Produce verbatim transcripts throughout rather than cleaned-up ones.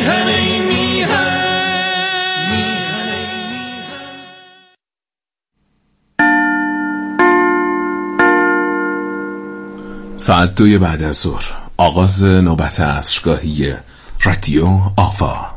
میهن ای میهن. ساعت دوی بعد از ظهر، آغاز نوبت عصرگاهی رادیو آفا.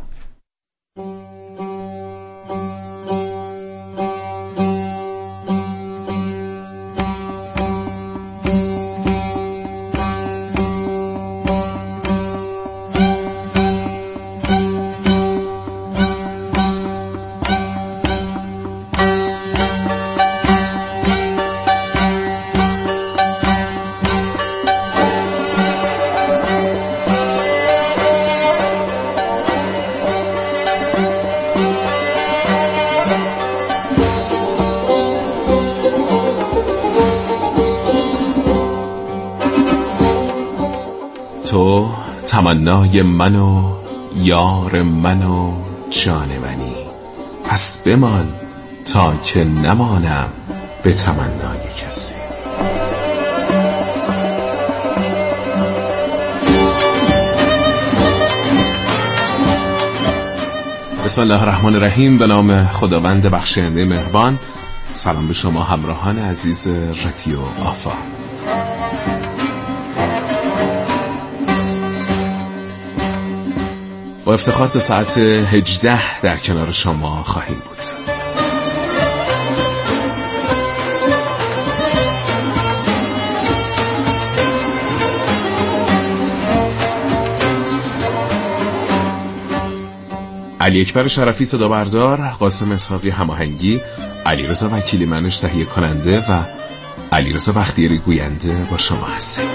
تو تمنای من و یار من و جان منی، پس بمان تا که نمانم به تمنای کسی. بسم الله الرحمن الرحیم. به نام خداوند بخشاینده مهربان. سلام به شما همراهان عزیز رادیو آفا. با افتخار تا ساعت هجده در کنار شما خواهیم بود. علی اکبر شرفی صدا بردار، قاسم اسحاقی هماهنگی، علیرضا وکیلی منش تهیه کننده و علیرضا بختیاری گوینده با شما هستیم.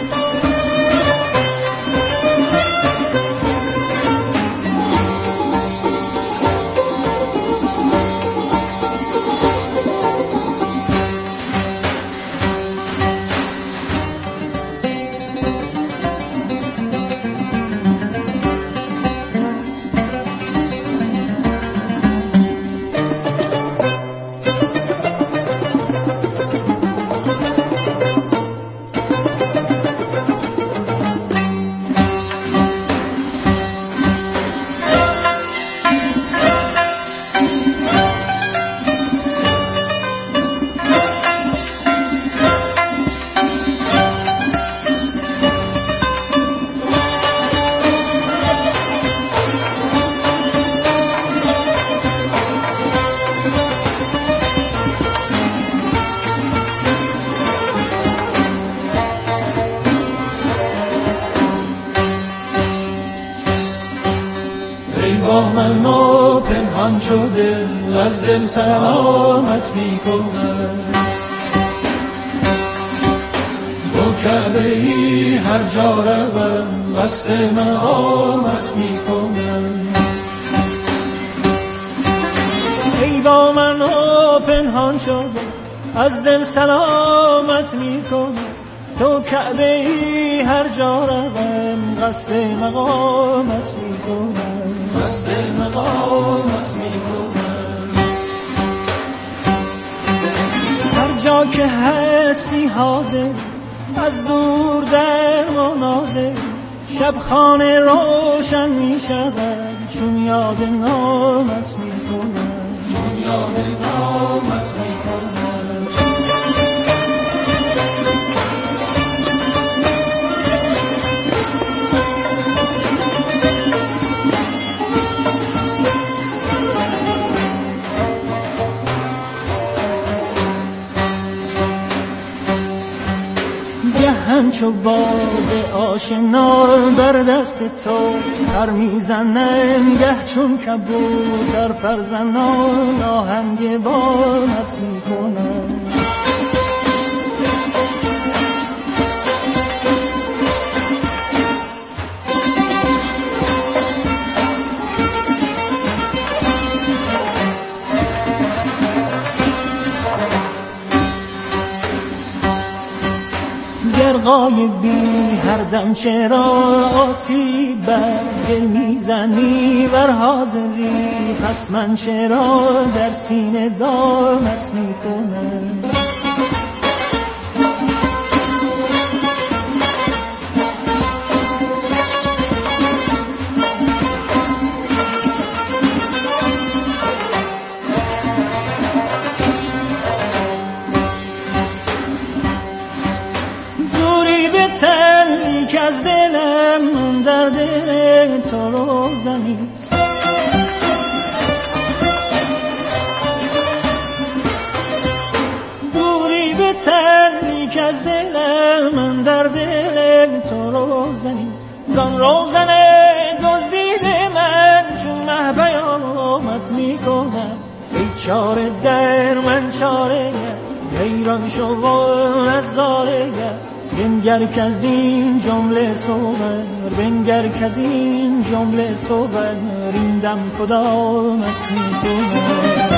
من ما پنهان شده از دل سلامت میکنم، تو کعبه ای هر جا روم قصد مقامت میکنم. ای با من ما پنهان شده از دل سلامت میکنم، تو کعبه ای هر جا روم قصد مقامت میکنم، قصد مقامت میکنم. هر جا که هستی حاضر از دور در مناظر، شب خانه روشن میشود چون یاد نامت میکنم، چون یاد نامت میکنم. همچو باز آشنا بر دست تو پر میزنم، گه چون کبوتر پرزنان آهنگ بانت میکنم. غایبی هر دم چرا آسیب بر دل میزنی، ور حاضری پس من چرا در سینه دامت میکنم. لیک از دلم من در دل تو روزنیست. دوری به تن لیک از دلم من در دل تو روزنیست. زان روزنه دزدیده من چون مه بیامت میکنم. ای چاره در من چاره گر حیران شو و نظاره گر. بنگر که از این جمله صور بنگر که از این جمله صور این دم کدامت میکنم.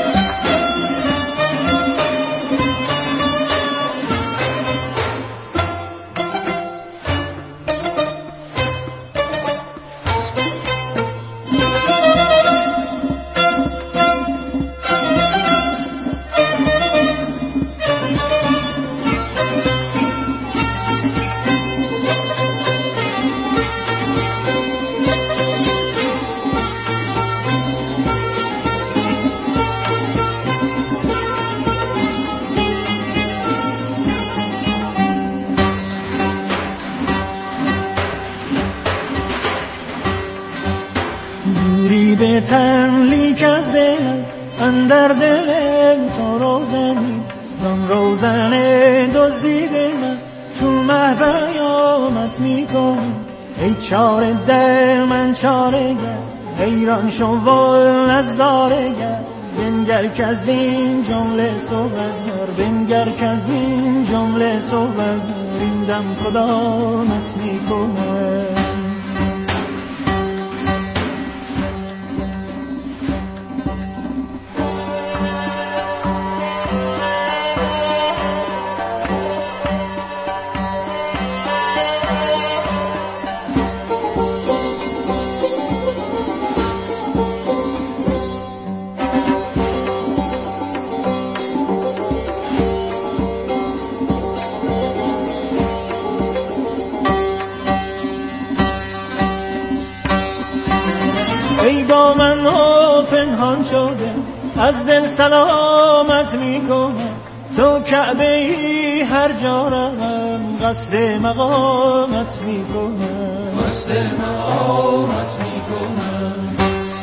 به تن لیک از دلم اندر دل تو روزنی. زان روزنه دزدیده من چون مه بیامت میکنم. ای چاره در من چاره گر حیران شو و نظاره گر. بنگر که از این جمله صور بنگر که از این جمله صور این دم کدامت میکنم. ای با من و پنهان شده از دل سلامت میکنم. تو کعبه ای هر جا روم قصد مقامت میکنم. قصد مقامت میکنم.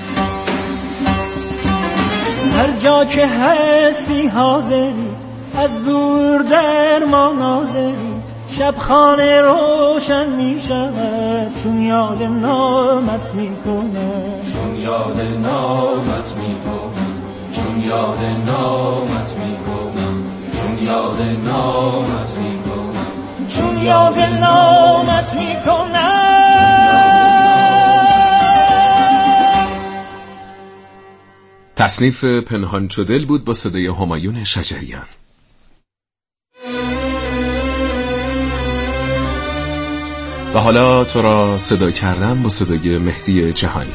هر جا که هستی حاضری از دور در ما ناظری. شب خانه روشن می شود چون یاد نامت می کنم. چون یاد نامت می کنم. چون یاد نامت می کنم. چون یاد نامت می کنم. چون یاد نامت می کنم. تصنیف پنهان چو دل بود با صدای همایون شجریان. و حالا تو را صدا کردم با صدای مهدی جهانی.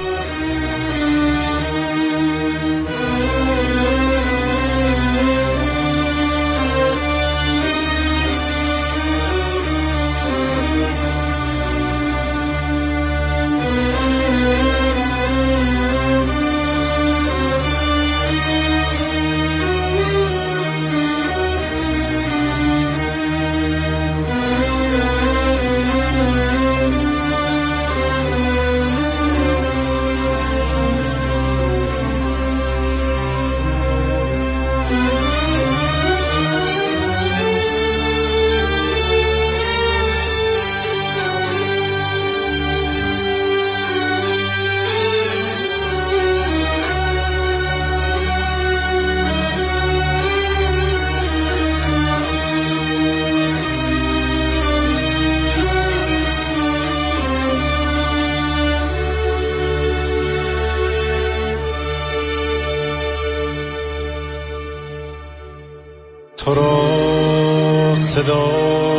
تو را صدا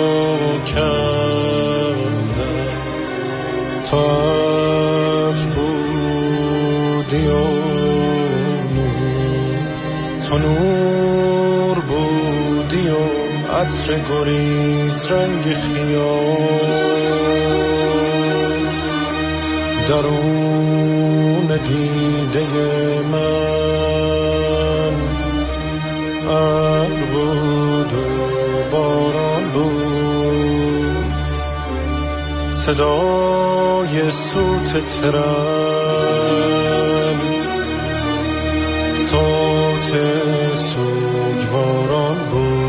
کرده تو عطر بودی و نور. تو نور بودی و عطر گریز رنگ خیال. درون دیده من ابر بود و باران بود. صدای سوت ترن، صوت سوگواران بود.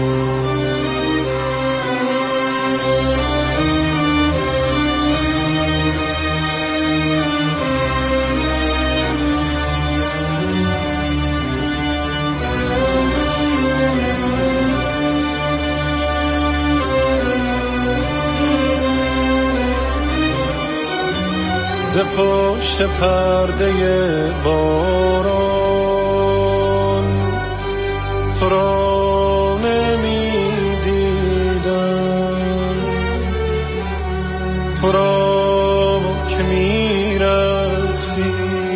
ز پشت پرده باران تو را نمی دیدم، تو را که می رفتی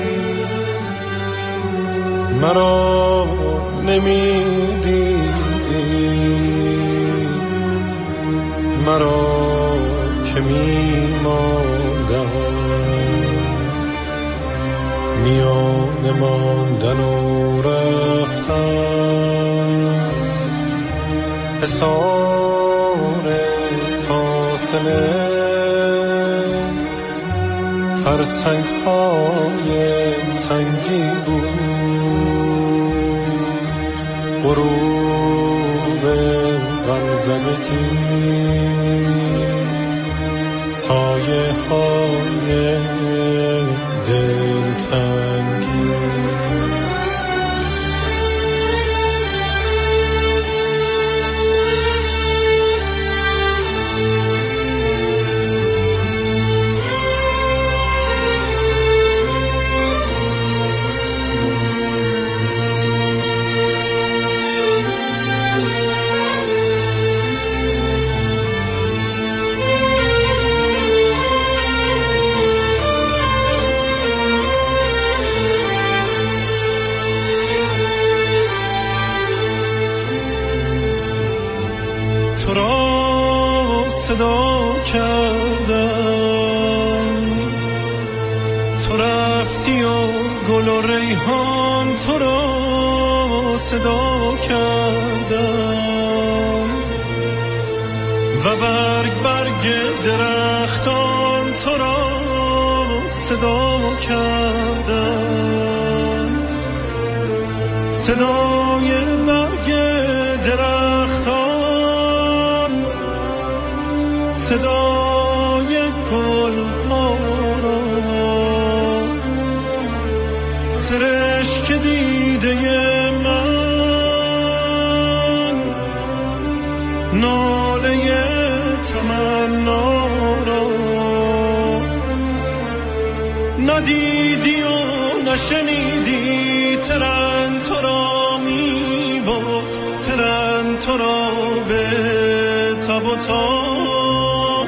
مرا نمی دیدی، مرا که می ماندم میان ماندن و رفتن، حصار فاصله فرسنگ های سنگی بود، غروب غمزدگی سایه های دلتنگی. صدا کردم تو رفتی و گل و ریحان تو را صدا کردم و برگ برگ درختان تو را صدا کردم، صدای برگ درختان، صدای گل ها را، سرشک دیده من، ناله تمنا را ندیدی و نشنیدی، ترن تو را می برد، ترن تو را به تب و تاب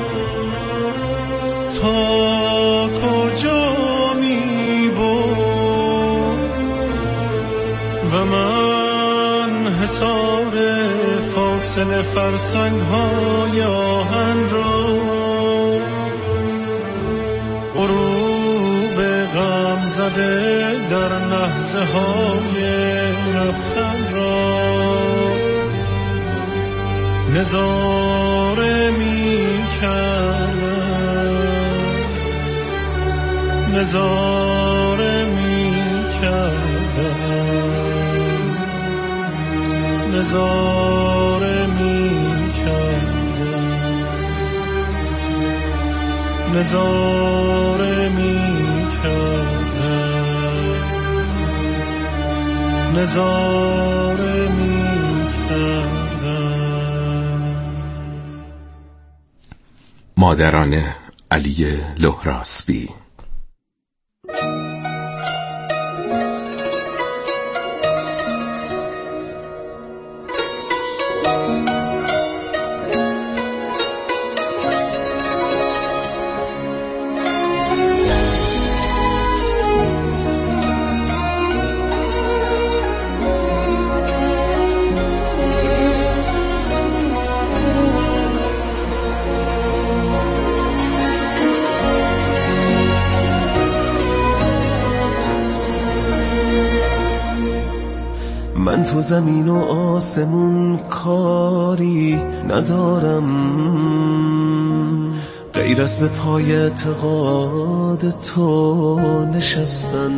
تا کجا می برد و من حصار فاصله فرسنگ های آهن را، غروب غم زده در لحظه های رفتن را نظاره می کردم، نظاره می کردم، نظاره می کردم، نظاره می کردم، نظاره می کردم. مادران علی لهراسبی. من تو زمین و آسمون کاری ندارم، غیر از به پای اعتقاد تو نشستن،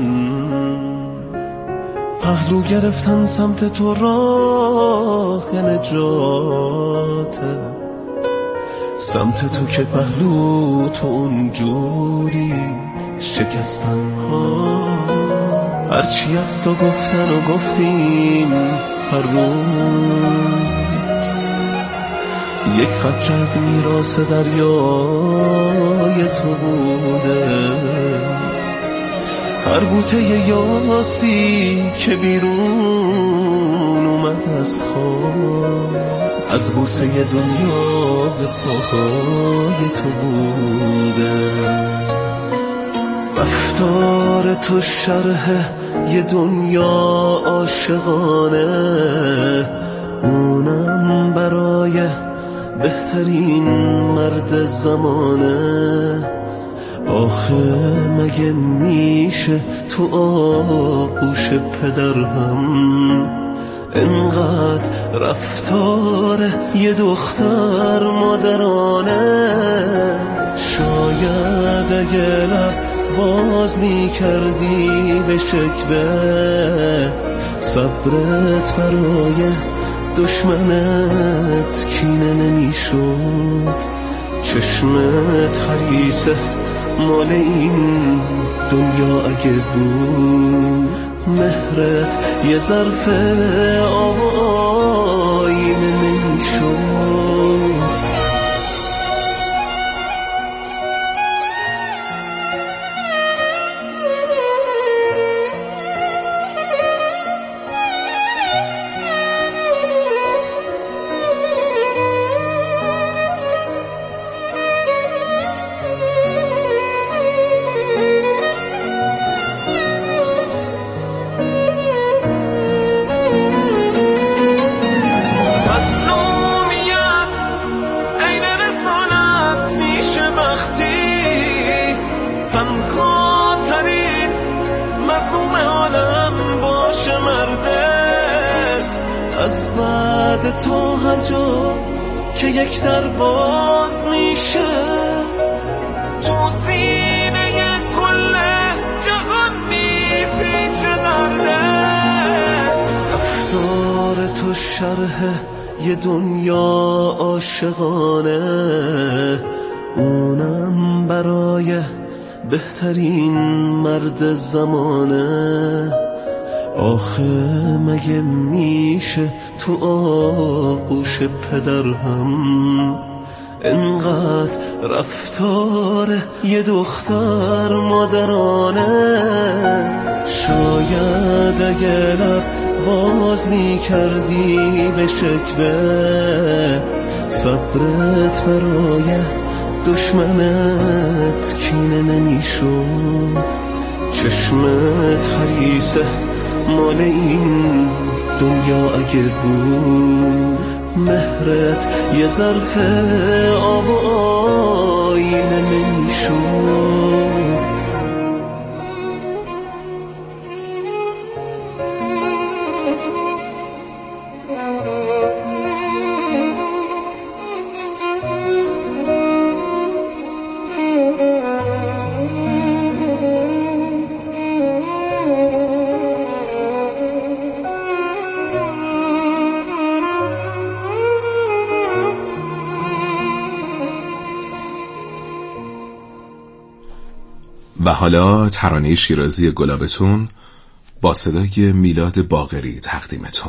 پهلو گرفتن سمت تو راه نجاته، سمت تو که پهلو تو اونجوری شکستن. هرچی از تو گفتن و گفتیم هر روز، یک قطره از میراث دریای تو بوده. هر بوته یاسی که بیرون اومد از خواب، از بوسه دنیا به پاهای تو بوده. رفتار تو شرح یه دنیا عاشقانه، اونم برای بهترین مرد زمانه. آخه مگه میشه تو آغوش پدر هم انقدر رفتار یه دختر مادرانه؟ شاید اگه لب باز میکردی به شکوه، صبرت برای دشمنت کینه نمیشد. چشمت حریصه مال این دنیا اگه بود، مهرت یه ظرف آب و آینه نمیشد. از بعد تو هر جا که یک در باز میشه، تو سینه کل جهان میپیچه دردت. رفتار تو شرح یه دنیا عاشقانه، اونم برای بهترین مرد زمانه. آخه مگه میشه تو آغوش پدر هم انقدر رفتار یه دختر مادرانه؟ شاید اگه لب باز میکردی به شکوه، صبرت برای دشمنت کینه نمیشد. چشمت حریصه مال این دنیا اگه بود، مهرت یه ظرف آب و آینه نمیشد. و حالا ترانه شیرازی گلابتون با صدای میلاد باقری تقدیمتون.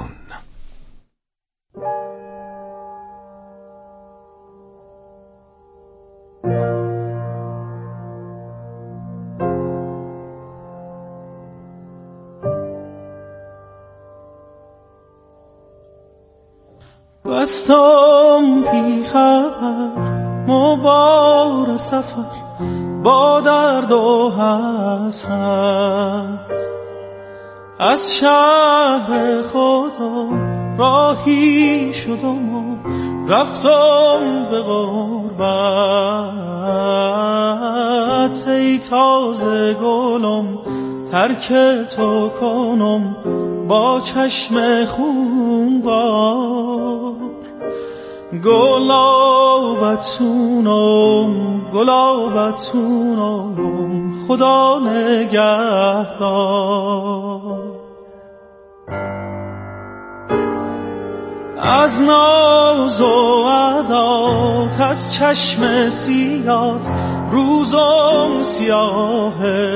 بستم بی خبر مبار سفر با درد و حسرت، از شهر خودم راهی شدم و رفتم به غربت. ای تازه گلم ترک تو کنم با چشم خونبار، گلابتونم گلابتونم خدا نگهدار. از ناز و عدات از چشم سیات روزم سیاهه،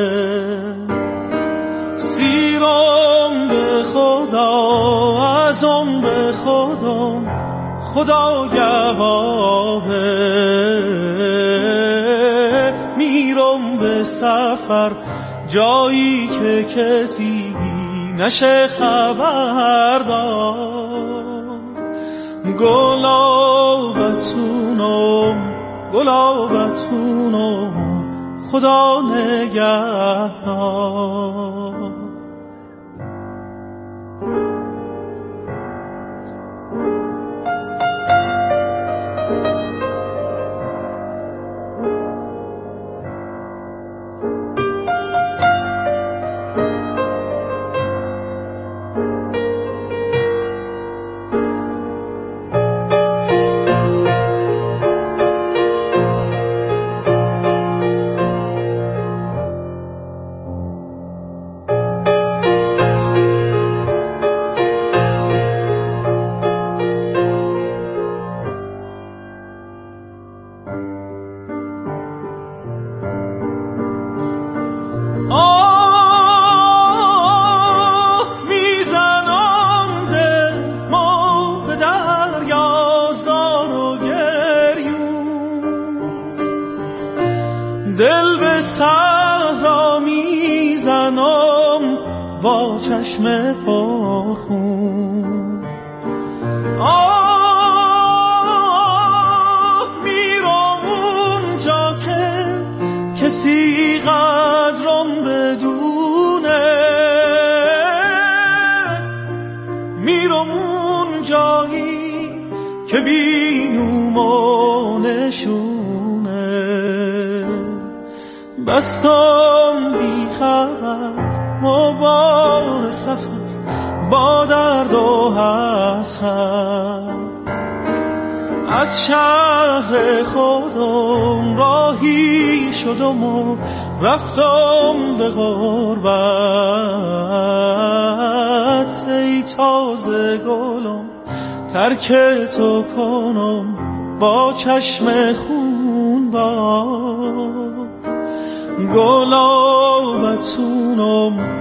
سیرم به خدا از عمر خودم خدا گواهه. میرم به سفر جایی که کسی نشه خبردار. گلابتونم گلابتونم خدا نگهدار. دل به صحرا میزنم با چشم پرخون. آه میرم اونجا که کسی قدرم بدونه، میرم اون جایی که بینوم و نشونه. بستم بی خبر مبار سفر با درد و حسرت، از شهر خودم راهی شدم و رفتم به غربت. ای تازه گلم ترک تو کنم با چشم خون بار. گلابتونم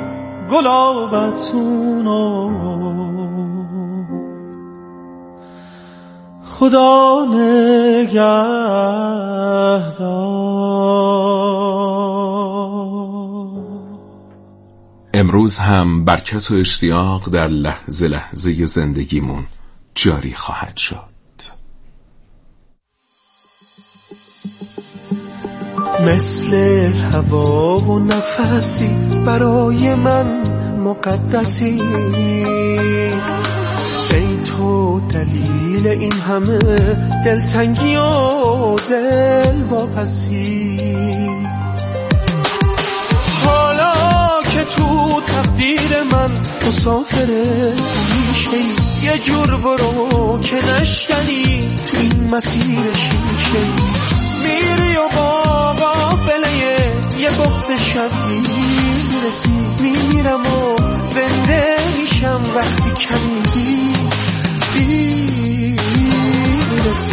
گلابتونم خدا نگهدار. امروز هم برکت و اشتیاق در لحظه لحظه زندگیمون جاری خواهد شد. مثل هوا و نفسی برای من مقدسی، ای تو دلیل این همه دلتنگی و دل واپسی. حالا که تو تقدیر من مسافره میشه، یه جور برو که نشکنی تو این مسیر شیشه. میری و با قافله یه بغض شبیه میرسی، میرم و زنده میشم وقتی کمی میرسی.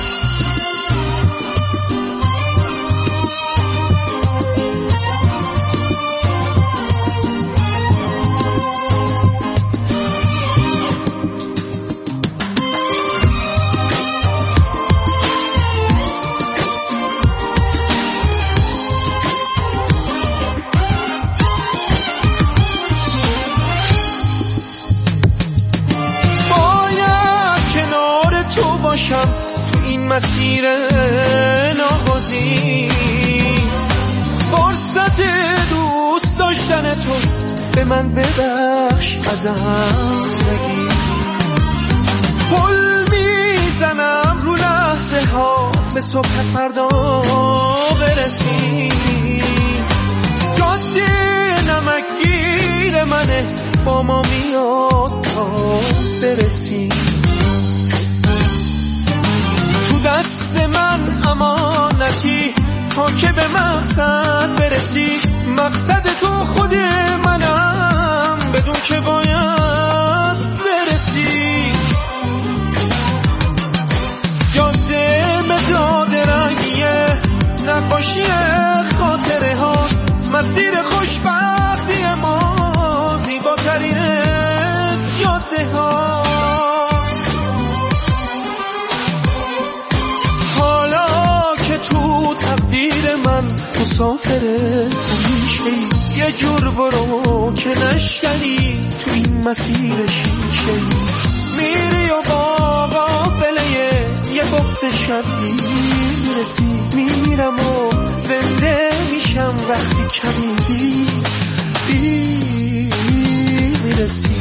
تو این مسیر ناغازی، فرصت دوست داشتن تو به من ببخش ازم نگی. پل میزنم رو لحظه ها به صبح فردا برسی. جاده نمکگیر منه با ما میاد تا برسی. دست من امانتی تا که به مقصد برسی. مقصد تو خود منم بدون که باید برسی. جاده مداد رنگیه نقاشی خاطره هاست. مسیر خوشبختی ما زیباترین جاده هاست. حالا که تو تقدیر من مسافره همیشه یه جور برو که نشکنی تو این مسیر شیشه. میری و با قافله یه بغض شبی میرسی. میرم و زنده میشم وقتی کمی بی میرسی.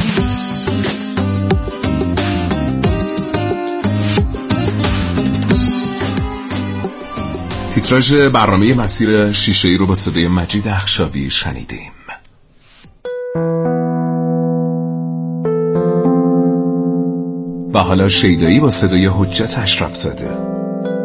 تیتراژ برنامه مسیر شیشه‌ای رو با صدای مجید اخشابی شنیدیم. و حالا شیدایی با صدای حجت اشرف زاده.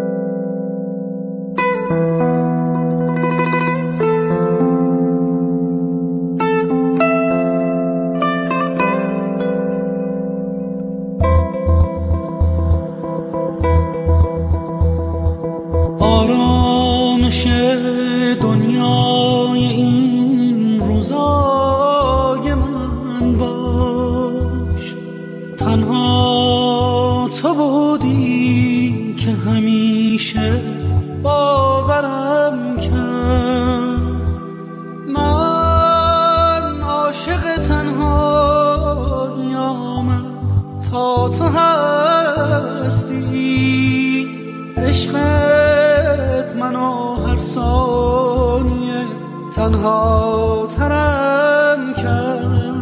آرامش دنیای این روزای من باش. تنها تو بودی که همیشه باورم کرد. من عاشق تنهایی‌ام تا تو هستی. عشقت منو هر ثانیه تنها ترم کرد.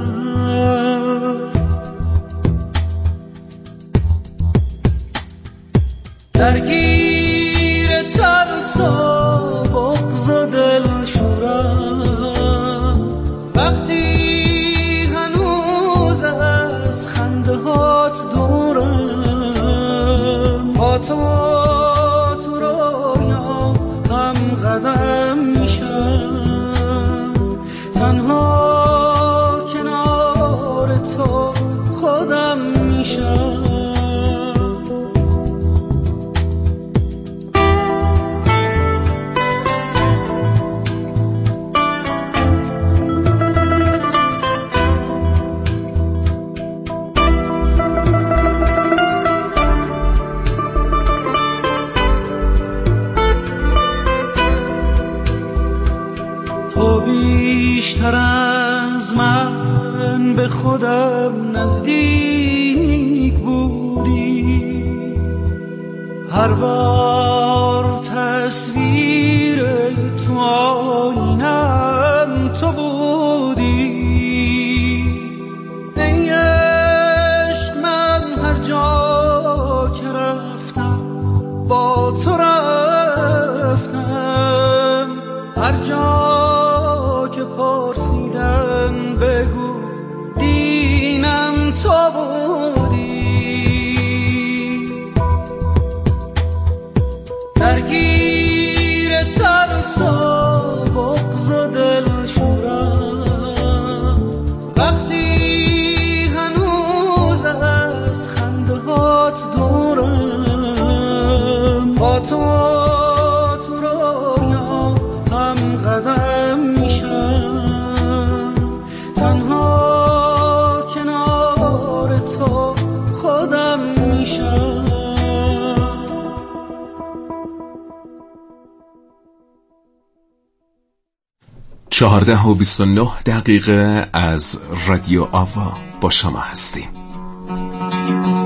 درگیر ترس و بغض و دلشورم وقتی هنوز از خنده هات دورم. با تو قدم میشم تنها کنار تو خودم میشم. تو بیشتر از من به خودم نزدیک بودی. هر بار تصویر تو آینم تو بودی. ای عشق من هر جا که رفتم با تو رفتم. هر جا که پرسیدن بگو دینم تو بودی. درگیر ترس و بغض و دلشورم وقتی هنوز از خنده هات دورم. با تو تو رویا هم قدم میشم تنها کنار تو خودم میشم. چهارده و بیست و نه دقیقه از رادیو آوا با شما هستیم.